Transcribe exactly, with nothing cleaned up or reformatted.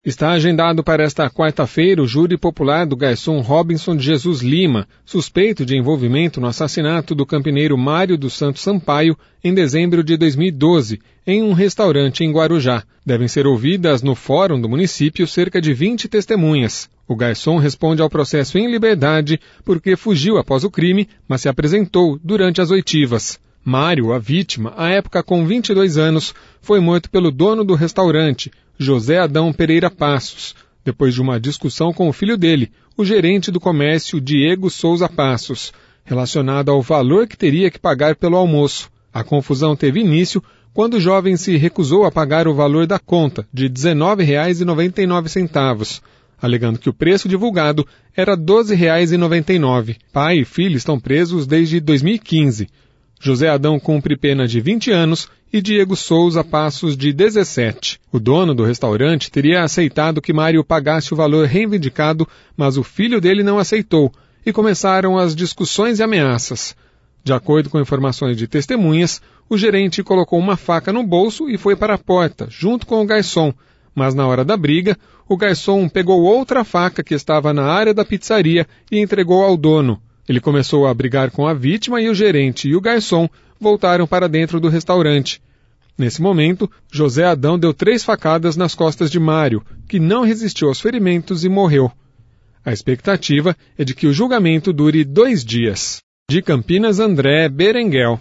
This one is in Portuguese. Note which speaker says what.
Speaker 1: Está agendado para esta quarta-feira o júri popular do garçom Robinson de Jesus Lima, suspeito de envolvimento no assassinato do campineiro Mário dos Santos Sampaio em dezembro de dois mil e doze, em um restaurante em Guarujá. Devem ser ouvidas no fórum do município cerca de vinte testemunhas. O garçom responde ao processo em liberdade porque fugiu após o crime, mas se apresentou durante as oitivas. Mário, a vítima, à época com vinte e dois anos, foi morto pelo dono do restaurante, José Adão Pereira Passos, depois de uma discussão com o filho dele, o gerente do comércio Diego Souza Passos, relacionada ao valor que teria que pagar pelo almoço. A confusão teve início quando o jovem se recusou a pagar o valor da conta, de dezenove reais e noventa e nove centavos, alegando que o preço divulgado era doze reais e noventa e nove centavos. Pai e filho estão presos desde dois mil e quinze. José Adão cumpre pena de vinte anos e Diego Souza Passos de dezessete. O dono do restaurante teria aceitado que Mário pagasse o valor reivindicado, mas o filho dele não aceitou e começaram as discussões e ameaças. De acordo com informações de testemunhas, o gerente colocou uma faca no bolso e foi para a porta, junto com o garçom, mas na hora da briga, o garçom pegou outra faca que estava na área da pizzaria e entregou ao dono. Ele começou a brigar com a vítima e o gerente e o garçom voltaram para dentro do restaurante. Nesse momento, José Adão deu três facadas nas costas de Mário, que não resistiu aos ferimentos e morreu. A expectativa é de que o julgamento dure dois dias. De Campinas, André Berenguel.